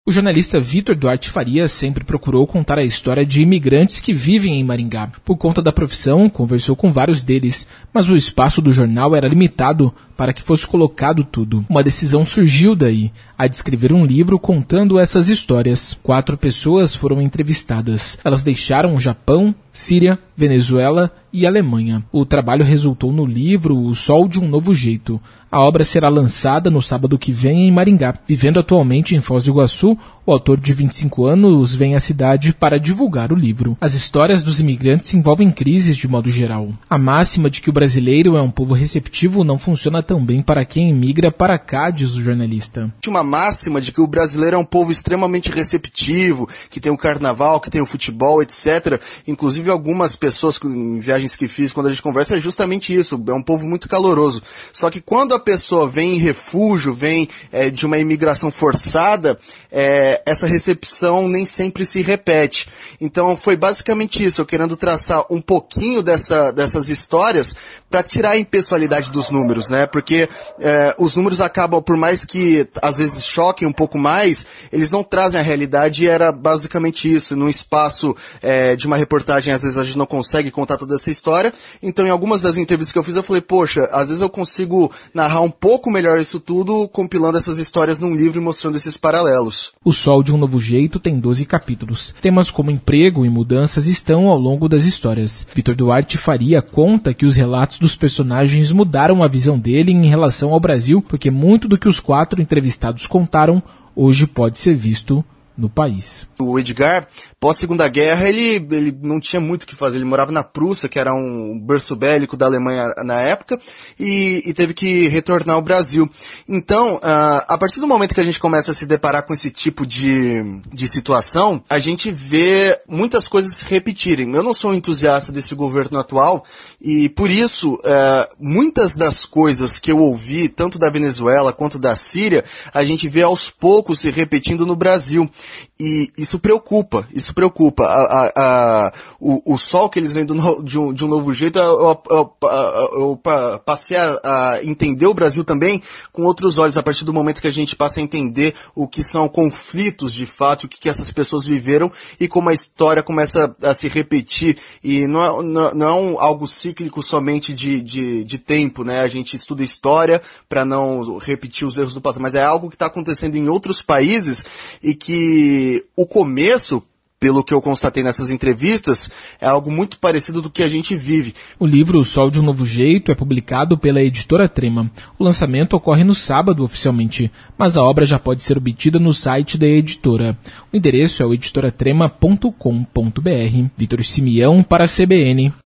O jornalista Vitor Duarte Faria sempre procurou contar a história de imigrantes que vivem em Maringá. Por conta da profissão, conversou com vários deles, mas o espaço do jornal era limitado para que fosse colocado tudo. Uma decisão surgiu daí, a de escrever um livro contando essas histórias. 4 pessoas foram entrevistadas. Elas deixaram o Japão, Síria, Venezuela e Alemanha. O trabalho resultou no livro O Sol de um Novo Jeito. A obra será lançada no sábado que vem em Maringá. Vivendo atualmente em Foz do Iguaçu, o autor de 25 anos vem à cidade para divulgar o livro. As histórias dos imigrantes envolvem crises de modo geral. A máxima de que o brasileiro é um povo receptivo não funciona tão bem para quem imigra para cá, diz o jornalista. Uma máxima de que o brasileiro é um povo extremamente receptivo, que tem o carnaval, que tem o futebol, etc. Inclusive algumas pessoas em viagens que fiz, quando a gente conversa, é justamente isso, é um povo muito caloroso. Só que quando a pessoa vem em refúgio, vem de uma imigração forçada, essa recepção nem sempre se repete. Então foi basicamente isso, eu querendo traçar um pouquinho dessas histórias para tirar a impessoalidade dos números, né? Porque os números acabam, por mais que às vezes choquem um pouco mais, eles não trazem a realidade, e era basicamente isso. Num espaço de uma reportagem, às vezes a gente não consegue contar toda essa história. Então em algumas das entrevistas que eu fiz, eu falei, poxa, às vezes eu consigo narrar um pouco melhor isso tudo, compilando essas histórias num livro e mostrando esses paralelos. O Sol de um Novo Jeito tem 12 capítulos. Temas como emprego e mudanças estão ao longo das histórias. Vitor Duarte Faria conta que os relatos dos personagens mudaram a visão dele em relação ao Brasil, porque muito do que os 4 entrevistados contaram hoje pode ser visto no país. O Edgar, pós-Segunda Guerra, ele não tinha muito o que fazer. Ele morava na Prússia, que era um berço bélico da Alemanha na época, e teve que retornar ao Brasil. Então, a partir do momento que a gente começa a se deparar com esse tipo de situação, a gente vê muitas coisas se repetirem. Eu não sou um entusiasta desse governo atual, e por isso, muitas das coisas que eu ouvi, tanto da Venezuela quanto da Síria, a gente vê aos poucos se repetindo no Brasil. E isso preocupa. O sol que eles vêm de um novo jeito, eu passei a entender o Brasil também com outros olhos, a partir do momento que a gente passa a entender o que são conflitos de fato, o que essas pessoas viveram e como a história começa a se repetir. E não é algo cíclico somente de tempo, né? A gente estuda história para não repetir os erros do passado, mas é algo que está acontecendo em outros países e que o começo, pelo que eu constatei nessas entrevistas, é algo muito parecido do que a gente vive. O livro O Sol de um Novo Jeito é publicado pela editora Trema. O lançamento ocorre no sábado oficialmente, mas a obra já pode ser obtida no site da editora. O endereço é o editoratrema.com.br. Vitor Simeão para a CBN.